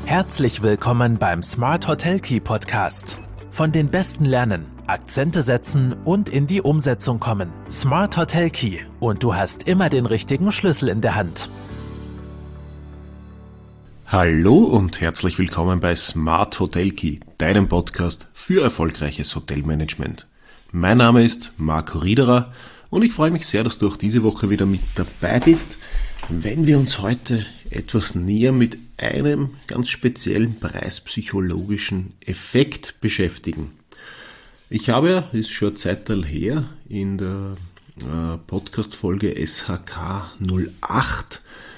Herzlich willkommen beim Smart Hotel Key Podcast. Von den Besten lernen, Akzente setzen und in die Umsetzung kommen. Smart Hotel Key und du hast immer den richtigen Schlüssel in der Hand. Hallo und herzlich willkommen bei Smart Hotel Key, deinem Podcast für erfolgreiches Hotelmanagement. Mein Name ist Marco Riederer und ich freue mich sehr, dass du auch diese Woche wieder mit dabei bist, wenn wir uns heute etwas näher mit einem ganz speziellen preispsychologischen Effekt beschäftigen. Ich habe, ist schon eine Zeit her, in der Podcast-Folge SHK 08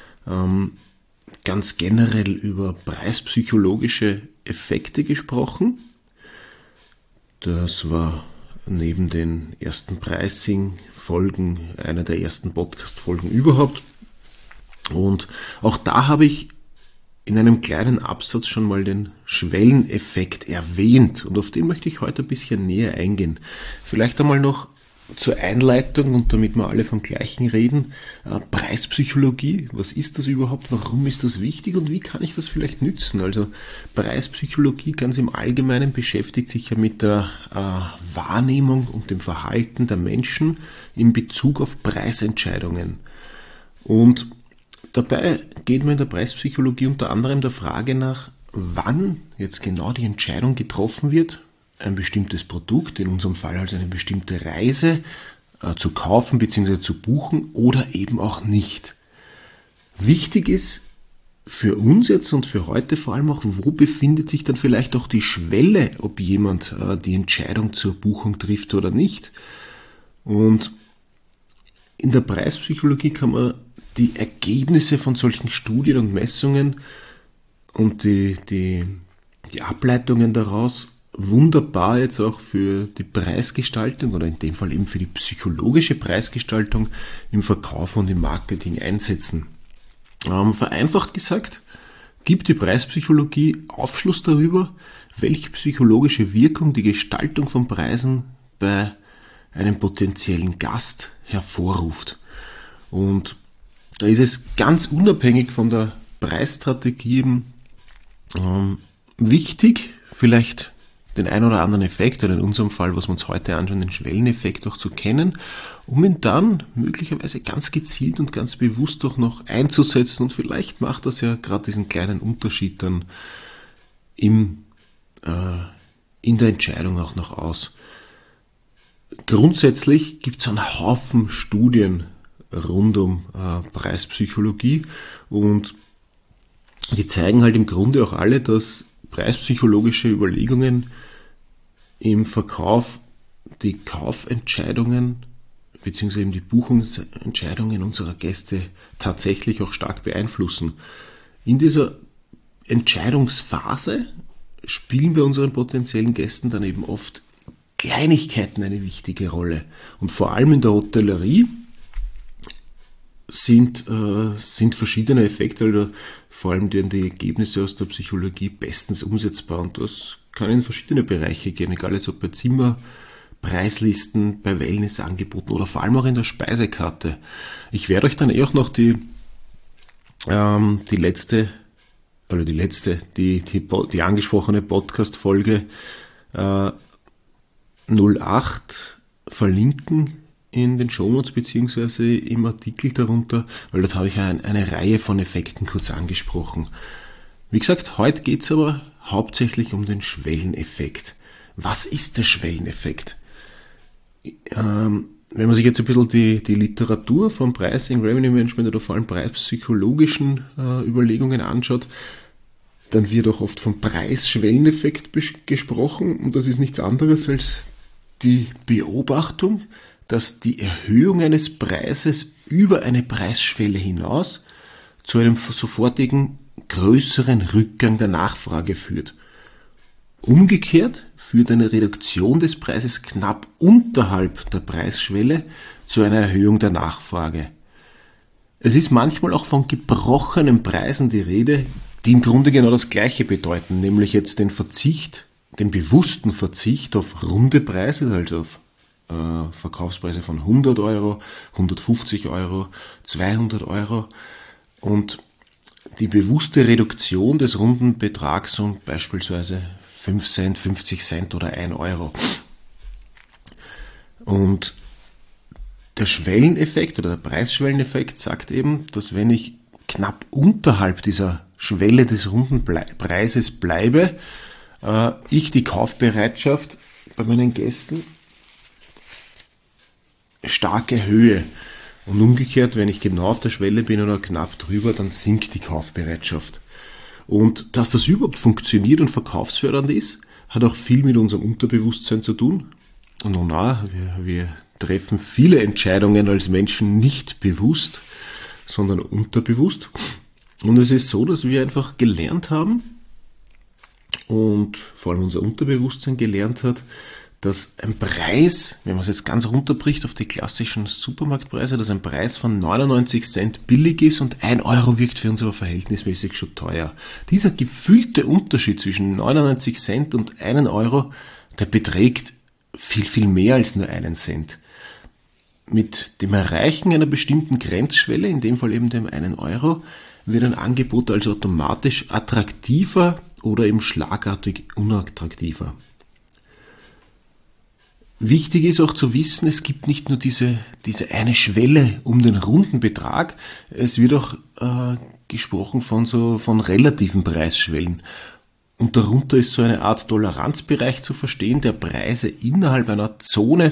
ganz generell über preispsychologische Effekte gesprochen. Das war neben den ersten Pricing-Folgen einer der ersten Podcast-Folgen überhaupt. Und auch da habe ich in einem kleinen Absatz schon mal den Schwelleneffekt erwähnt und auf den möchte ich heute ein bisschen näher eingehen. Vielleicht einmal noch zur Einleitung und damit wir alle vom Gleichen reden. Preispsychologie, was ist das überhaupt? Warum ist das wichtig und wie kann ich das vielleicht nützen? Also Preispsychologie ganz im Allgemeinen beschäftigt sich ja mit der Wahrnehmung und dem Verhalten der Menschen in Bezug auf Preisentscheidungen. Und dabei geht man in der Preispsychologie unter anderem der Frage nach, wann jetzt genau die Entscheidung getroffen wird, ein bestimmtes Produkt, in unserem Fall also eine bestimmte Reise, zu kaufen bzw. zu buchen oder eben auch nicht. Wichtig ist für uns jetzt und für heute vor allem auch, wo befindet sich dann vielleicht auch die Schwelle, ob jemand die Entscheidung zur Buchung trifft oder nicht. Und in der Preispsychologie kann man die Ergebnisse von solchen Studien und Messungen und die Ableitungen daraus wunderbar jetzt auch für die Preisgestaltung oder in dem Fall eben für die psychologische Preisgestaltung im Verkauf und im Marketing einsetzen. Vereinfacht gesagt, gibt die Preispsychologie Aufschluss darüber, welche psychologische Wirkung die Gestaltung von Preisen bei einem potenziellen Gast hervorruft. Und da ist es ganz unabhängig von der Preisstrategie wichtig, vielleicht den einen oder anderen Effekt, oder in unserem Fall, was wir uns heute anschauen, den Schwelleneffekt auch zu kennen, um ihn dann möglicherweise ganz gezielt und ganz bewusst auch noch einzusetzen und vielleicht macht das ja gerade diesen kleinen Unterschied dann in der Entscheidung auch noch aus. Grundsätzlich gibt es einen Haufen Studien rund um Preispsychologie und die zeigen halt im Grunde auch alle, dass preispsychologische Überlegungen im Verkauf die Kaufentscheidungen bzw. eben die Buchungsentscheidungen unserer Gäste tatsächlich auch stark beeinflussen. In dieser Entscheidungsphase spielen bei unseren potenziellen Gästen dann eben oft Kleinigkeiten eine wichtige Rolle. Und vor allem in der Hotellerie sind verschiedene Effekte, also vor allem die Ergebnisse aus der Psychologie bestens umsetzbar und das kann in verschiedene Bereiche gehen, egal jetzt ob bei Zimmerpreislisten, bei Wellnessangeboten oder vor allem auch in der Speisekarte. Ich werde euch dann auch noch die angesprochene Podcast-Folge 08 verlinken in den Shownotes beziehungsweise im Artikel darunter, weil dort habe ich eine Reihe von Effekten kurz angesprochen. Wie gesagt, heute geht es aber hauptsächlich um den Schwelleneffekt. Was ist der Schwelleneffekt? Wenn man sich jetzt ein bisschen die Literatur vom Pricing, Revenue Management oder vor allem preispsychologischen Überlegungen anschaut, dann wird auch oft vom Preisschwelleneffekt gesprochen und das ist nichts anderes als die Beobachtung, dass die Erhöhung eines Preises über eine Preisschwelle hinaus zu einem sofortigen größeren Rückgang der Nachfrage führt. Umgekehrt führt eine Reduktion des Preises knapp unterhalb der Preisschwelle zu einer Erhöhung der Nachfrage. Es ist manchmal auch von gebrochenen Preisen die Rede, die im Grunde genau das Gleiche bedeuten, nämlich jetzt den bewussten Verzicht auf runde Preise, also auf Verkaufspreise von 100 Euro, 150 Euro, 200 Euro und die bewusste Reduktion des runden Betrags um beispielsweise 5 Cent, 50 Cent oder 1 Euro. Und der Schwelleneffekt oder der Preisschwelleneffekt sagt eben, dass wenn ich knapp unterhalb dieser Schwelle des runden Preises bleibe, ich die Kaufbereitschaft bei meinen Gästen stark erhöhe. Und umgekehrt, wenn ich genau auf der Schwelle bin oder knapp drüber, dann sinkt die Kaufbereitschaft. Und dass das überhaupt funktioniert und verkaufsfördernd ist, hat auch viel mit unserem Unterbewusstsein zu tun. Und wir treffen viele Entscheidungen als Menschen nicht bewusst, sondern unterbewusst. Und es ist so, dass wir einfach gelernt haben und vor allem unser Unterbewusstsein gelernt hat, dass ein Preis, wenn man es jetzt ganz runterbricht auf die klassischen Supermarktpreise, dass ein Preis von 99 Cent billig ist und 1 Euro wirkt für uns aber verhältnismäßig schon teuer. Dieser gefühlte Unterschied zwischen 99 Cent und 1 Euro, der beträgt viel, viel mehr als nur 1 Cent. Mit dem Erreichen einer bestimmten Grenzschwelle, in dem Fall eben dem 1 Euro, wird ein Angebot also automatisch attraktiver oder eben schlagartig unattraktiver. Wichtig ist auch zu wissen, es gibt nicht nur diese eine Schwelle um den runden Betrag, es wird auch gesprochen von relativen Preisschwellen. Und darunter ist so eine Art Toleranzbereich zu verstehen, der Preise innerhalb einer Zone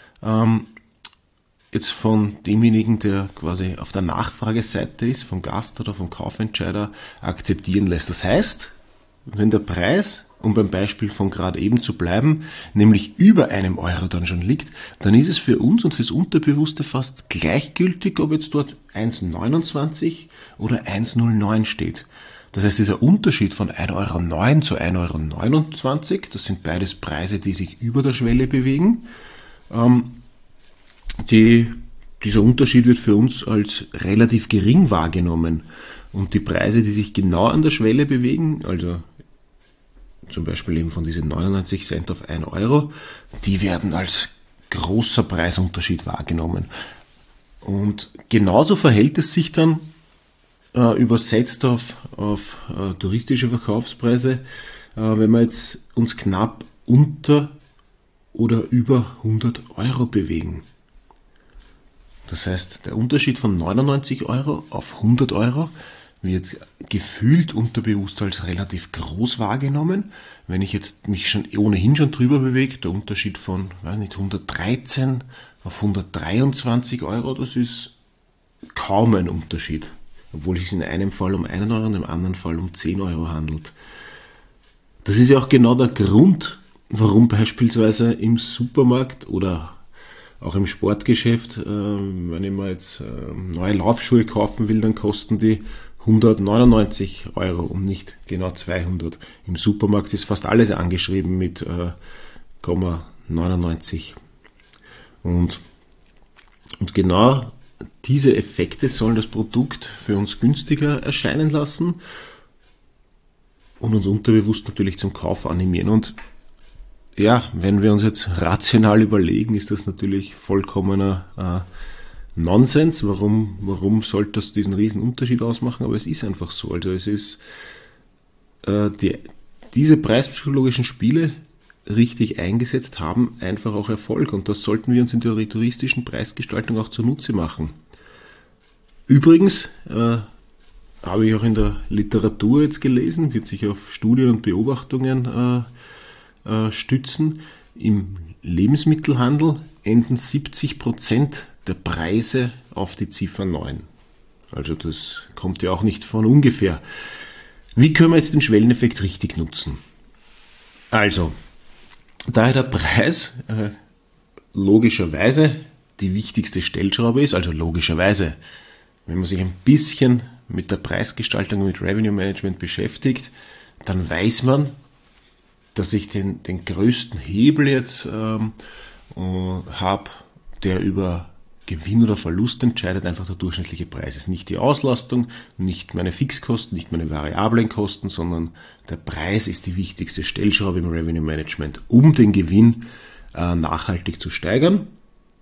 jetzt von demjenigen, der quasi auf der Nachfrageseite ist, vom Gast oder vom Kaufentscheider, akzeptieren lässt. Das heißt, wenn der Preis, um beim Beispiel von gerade eben zu bleiben, nämlich über 1 Euro dann schon liegt, dann ist es für uns und fürs Unterbewusste fast gleichgültig, ob jetzt dort 1,29 oder 1,09 steht. Das heißt, dieser Unterschied von 1,09 Euro zu 1,29 Euro, das sind beides Preise, die sich über der Schwelle bewegen. Dieser Unterschied wird für uns als relativ gering wahrgenommen. Und die Preise, die sich genau an der Schwelle bewegen, also zum Beispiel eben von diesen 99 Cent auf 1 Euro, die werden als großer Preisunterschied wahrgenommen. Und genauso verhält es sich dann übersetzt auf touristische Verkaufspreise, wenn wir jetzt uns knapp unter oder über 100 Euro bewegen. Das heißt, der Unterschied von 99 Euro auf 100 Euro wird gefühlt unterbewusst als relativ groß wahrgenommen. Wenn ich jetzt mich ohnehin schon drüber bewege, der Unterschied von 113 auf 123 Euro, das ist kaum ein Unterschied. Obwohl es sich in einem Fall um 1 Euro und im anderen Fall um 10 Euro handelt. Das ist ja auch genau der Grund, warum beispielsweise im Supermarkt oder auch im Sportgeschäft, wenn ich mir jetzt neue Laufschuhe kaufen will, dann kosten die 199 Euro und nicht genau 200. Im Supermarkt ist fast alles angeschrieben mit 0,99. Und genau diese Effekte sollen das Produkt für uns günstiger erscheinen lassen und uns unterbewusst natürlich zum Kauf animieren. Und ja, wenn wir uns jetzt rational überlegen, ist das natürlich vollkommener Nonsens. Warum sollte das diesen riesen Unterschied ausmachen? Aber es ist einfach so. Also es ist diese preispsychologischen Spiele richtig eingesetzt haben einfach auch Erfolg. Und das sollten wir uns in der touristischen Preisgestaltung auch zunutze machen. Übrigens habe ich auch in der Literatur jetzt gelesen, wird sich auf Studien und Beobachtungen stützen. Im Lebensmittelhandel enden 70% der Preise auf die Ziffer 9. Also das kommt ja auch nicht von ungefähr. Wie können wir jetzt den Schwelleneffekt richtig nutzen? Also, daher der Preis logischerweise die wichtigste Stellschraube ist, also logischerweise, wenn man sich ein bisschen mit der Preisgestaltung und mit Revenue Management beschäftigt, dann weiß man, dass ich den größten Hebel jetzt habe, der über Gewinn oder Verlust entscheidet, einfach der durchschnittliche Preis. Es ist nicht die Auslastung, nicht meine Fixkosten, nicht meine variablen Kosten, sondern der Preis ist die wichtigste Stellschraube im Revenue Management, um den Gewinn nachhaltig zu steigern.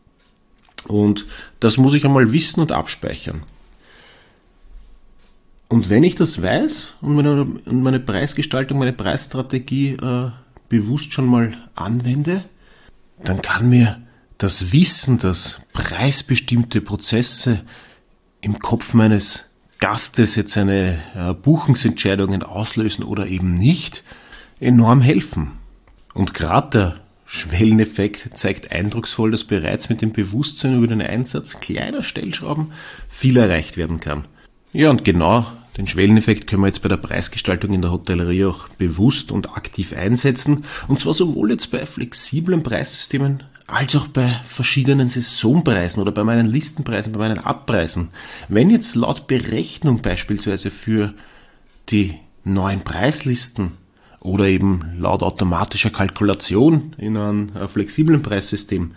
Und das muss ich einmal wissen und abspeichern. Und wenn ich das weiß und meine Preisgestaltung, meine Preisstrategie bewusst schon mal anwende, dann kann mir das Wissen, dass preisbestimmte Prozesse im Kopf meines Gastes jetzt eine Buchungsentscheidungen auslösen oder eben nicht, enorm helfen. Und gerade der Schwelleneffekt zeigt eindrucksvoll, dass bereits mit dem Bewusstsein über den Einsatz kleiner Stellschrauben viel erreicht werden kann. Ja, und genau den Schwelleneffekt können wir jetzt bei der Preisgestaltung in der Hotellerie auch bewusst und aktiv einsetzen. Und zwar sowohl jetzt bei flexiblen Preissystemen als auch bei verschiedenen Saisonpreisen oder bei meinen Listenpreisen, bei meinen Abpreisen. Wenn jetzt laut Berechnung beispielsweise für die neuen Preislisten oder eben laut automatischer Kalkulation in einem flexiblen Preissystem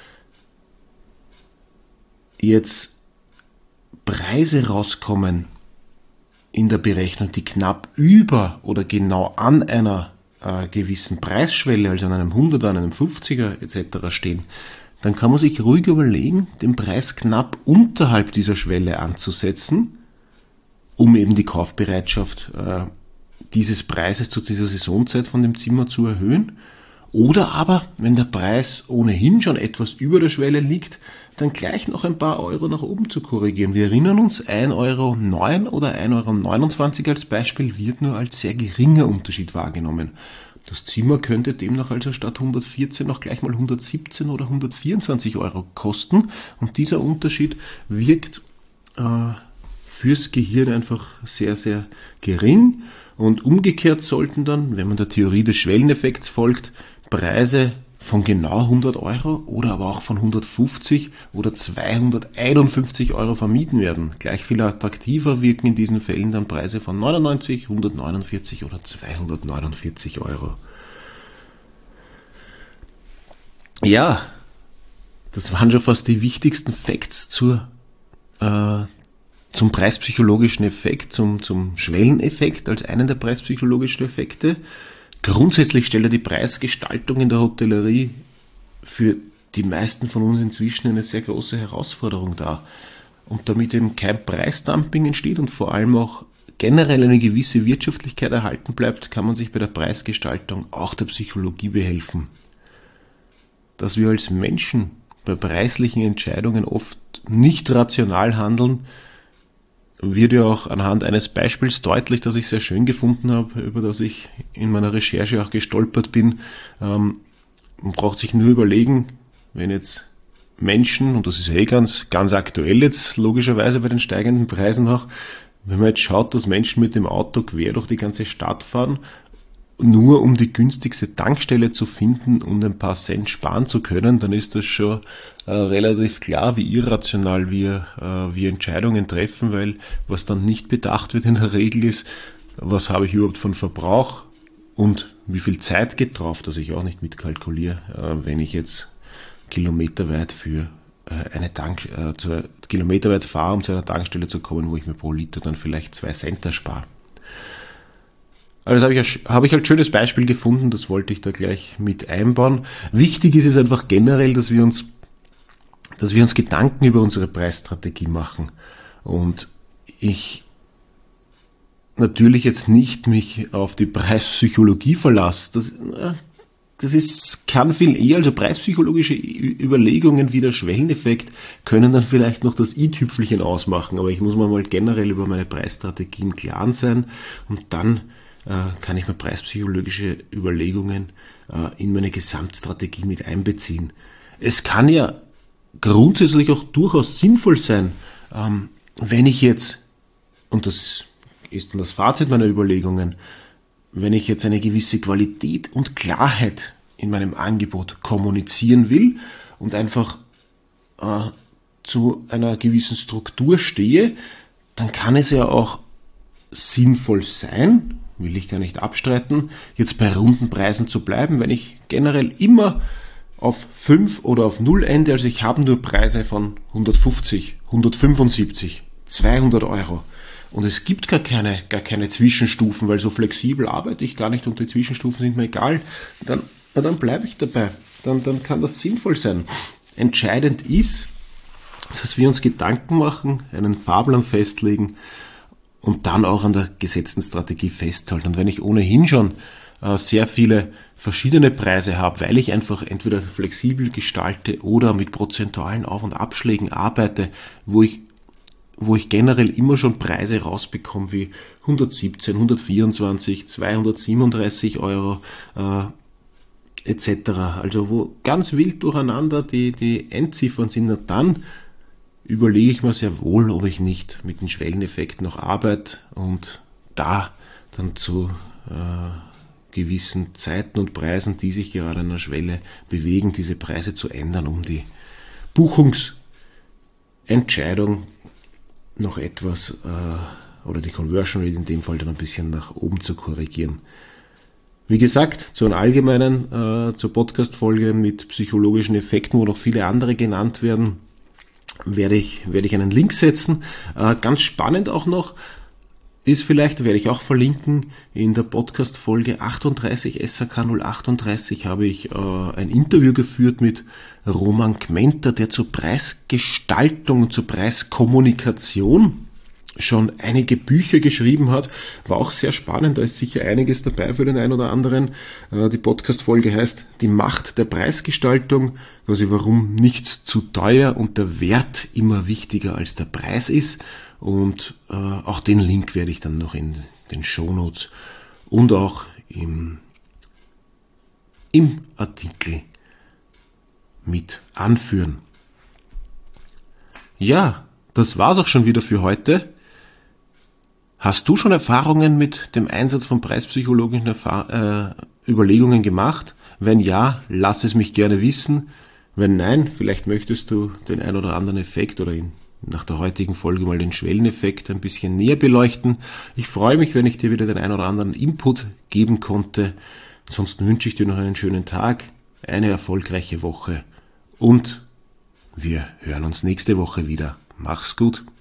jetzt Preise rauskommen in der Berechnung, die knapp über oder genau an einer gewissen Preisschwelle, also an einem 100er, an einem 50er etc. stehen, dann kann man sich ruhig überlegen, den Preis knapp unterhalb dieser Schwelle anzusetzen, um eben die Kaufbereitschaft dieses Preises zu dieser Saisonzeit von dem Zimmer zu erhöhen. Oder aber, wenn der Preis ohnehin schon etwas über der Schwelle liegt, dann gleich noch ein paar Euro nach oben zu korrigieren. Wir erinnern uns, 1,09 € oder 1,29 € als Beispiel wird nur als sehr geringer Unterschied wahrgenommen. Das Zimmer könnte demnach also statt 114 noch gleich mal 117 oder 124 Euro kosten. Und dieser Unterschied wirkt fürs Gehirn einfach sehr, sehr gering. Und umgekehrt sollten dann, wenn man der Theorie des Schwelleneffekts folgt, Preise von genau 100 Euro oder aber auch von 150 oder 251 Euro vermieden werden. Gleich viel attraktiver wirken in diesen Fällen dann Preise von 99, 149 oder 249 Euro. Ja, das waren schon fast die wichtigsten Facts zum preispsychologischen Effekt, zum Schwelleneffekt als einen der preispsychologischen Effekte. Grundsätzlich stellt die Preisgestaltung in der Hotellerie für die meisten von uns inzwischen eine sehr große Herausforderung dar. Und damit eben kein Preisdumping entsteht und vor allem auch generell eine gewisse Wirtschaftlichkeit erhalten bleibt, kann man sich bei der Preisgestaltung auch der Psychologie behelfen. Dass wir als Menschen bei preislichen Entscheidungen oft nicht rational handeln, wird ja auch anhand eines Beispiels deutlich, das ich sehr schön gefunden habe, über das ich in meiner Recherche auch gestolpert bin. Man braucht sich nur überlegen, wenn jetzt Menschen, und das ist ganz aktuell jetzt logischerweise bei den steigenden Preisen auch, wenn man jetzt schaut, dass Menschen mit dem Auto quer durch die ganze Stadt fahren, nur um die günstigste Tankstelle zu finden und ein paar Cent sparen zu können, dann ist das schon relativ klar, wie irrational wir Entscheidungen treffen, weil was dann nicht bedacht wird in der Regel ist, was habe ich überhaupt von Verbrauch und wie viel Zeit geht drauf, dass ich auch nicht mitkalkuliere, wenn ich jetzt kilometerweit kilometerweit fahre, um zu einer Tankstelle zu kommen, wo ich mir pro Liter dann vielleicht 2 Cent erspare. Also habe ich als schönes Beispiel gefunden, das wollte ich da gleich mit einbauen. Wichtig ist es einfach generell, dass wir uns Gedanken über unsere Preisstrategie machen. Und ich natürlich jetzt nicht mich auf die Preispsychologie verlasse. Kann viel eher, also preispsychologische Überlegungen wie der Schwelleneffekt können dann vielleicht noch das i-Tüpfelchen ausmachen, aber ich muss mir mal generell über meine Preisstrategie im Klaren sein und dann kann ich mir preispsychologische Überlegungen in meine Gesamtstrategie mit einbeziehen. Es kann ja grundsätzlich auch durchaus sinnvoll sein, wenn ich jetzt, und das ist dann das Fazit meiner Überlegungen, wenn ich jetzt eine gewisse Qualität und Klarheit in meinem Angebot kommunizieren will und einfach zu einer gewissen Struktur stehe, dann kann es ja auch sinnvoll sein, will ich gar nicht abstreiten, jetzt bei runden Preisen zu bleiben, wenn ich generell immer auf 5 oder auf 0 ende, also ich habe nur Preise von 150, 175, 200 Euro und es gibt gar keine Zwischenstufen, weil so flexibel arbeite ich gar nicht und die Zwischenstufen sind mir egal, dann bleibe ich dabei, dann kann das sinnvoll sein. Entscheidend ist, dass wir uns Gedanken machen, einen Fahrplan festlegen und dann auch an der gesetzten Strategie festhalten. Und wenn ich ohnehin schon sehr viele verschiedene Preise habe, weil ich einfach entweder flexibel gestalte oder mit prozentualen Auf- und Abschlägen arbeite, wo ich generell immer schon Preise rausbekomme wie 117, 124, 237 Euro etc. Also wo ganz wild durcheinander die Endziffern sind, und dann überlege ich mir sehr wohl, ob ich nicht mit den Schwelleneffekten noch arbeite und da dann zu gewissen Zeiten und Preisen, die sich gerade an der Schwelle bewegen, diese Preise zu ändern, um die Buchungsentscheidung noch etwas oder die Conversion Rate in dem Fall dann ein bisschen nach oben zu korrigieren. Wie gesagt, zur Podcast-Folge mit psychologischen Effekten, wo noch viele andere genannt werden, werde ich einen Link setzen. Ganz spannend auch noch ist vielleicht, werde ich auch verlinken, in der Podcast-Folge 38, SAK 038, habe ich ein Interview geführt mit Roman Gmenter, der zur Preisgestaltung und zur Preiskommunikation schon einige Bücher geschrieben hat. War auch sehr spannend, da ist sicher einiges dabei für den einen oder anderen. Die Podcast-Folge heißt Die Macht der Preisgestaltung, also warum nichts zu teuer und der Wert immer wichtiger als der Preis ist. Und auch den Link werde ich dann noch in den Shownotes und auch im Artikel mit anführen. Ja, das war's auch schon wieder für heute. Hast du schon Erfahrungen mit dem Einsatz von preispsychologischen Überlegungen gemacht? Wenn ja, lass es mich gerne wissen. Wenn nein, vielleicht möchtest du den ein oder anderen Effekt oder nach der heutigen Folge mal den Schwelleneffekt ein bisschen näher beleuchten. Ich freue mich, wenn ich dir wieder den ein oder anderen Input geben konnte. Ansonsten wünsche ich dir noch einen schönen Tag, eine erfolgreiche Woche und wir hören uns nächste Woche wieder. Mach's gut.